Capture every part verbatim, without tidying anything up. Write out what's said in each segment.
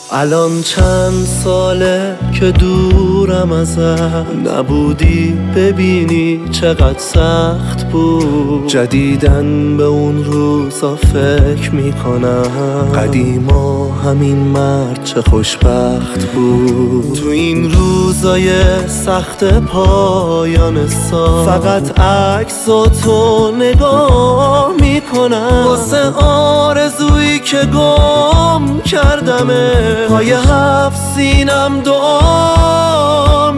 الان چند ساله که دورم ازت، نبودی ببینی چقدر سخت بود. جدیدن به اون روزا فکر میکنم، قدیما همین مرد چه خوشبخت بود. تو این روزای سخت پایان سال فقط عکساتو نگاه میکنم، واسه آرزویی که گم کردمه. پای هفت سینم دعا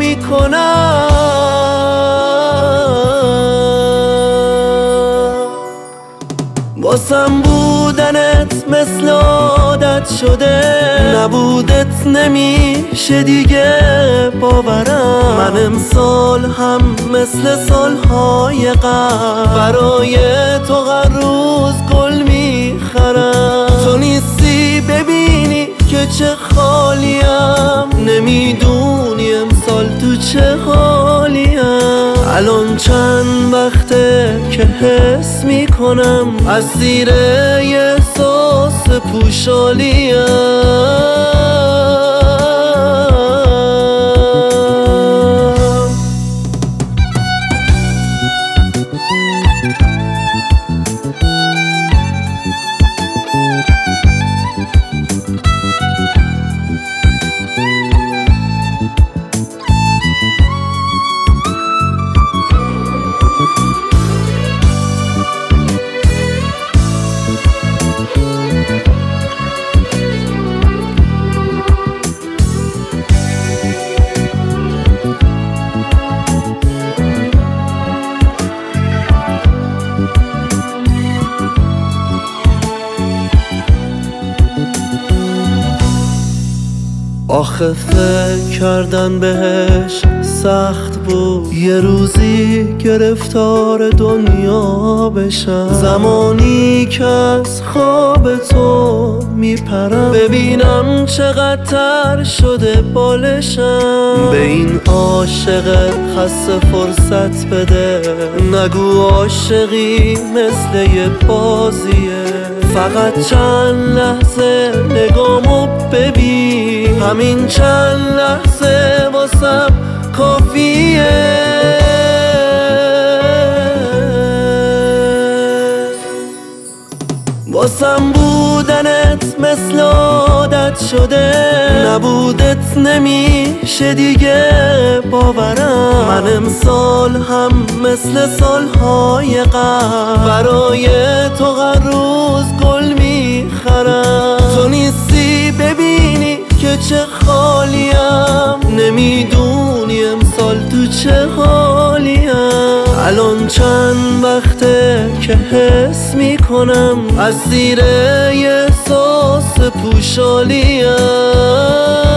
میکنم. واسم بودنت مثل عادت شده، نبودت نمیشه دیگه باورم. من امسال هم مثل سالهای قبل برای تو هر روز گل میخرم. تو نیستی ببینی که چه خالیم، نمیدونی امسال تو چه حالیم. الان چند وقته که حس میکنم از زیر یه احساس پوشالیم. آخه فکر کردن بهش سخت بود، یه روزی گرفتار دنیا بشم. زمانی که از خواب تو میپرم، ببینم چقدر تر شده بالشم. به این عاشق خسته فرصت بده، نگو عاشقی مثل یه بازیه. فقط چند لحظه نگامو ببین، همین چند لحظه واسم کافیه. واسم بودنت مثل عادت شده، نبودت نمیشه دیگه باورم. من امسال هم مثل سالهای قبل برای تو هر روز گل میخرم. تو نیستی ببینی که چه خالیم، نمیدونی امسال تو چه حالیم. الان چند وقته که حس میکنم از زیر یه احساس پوشالیم.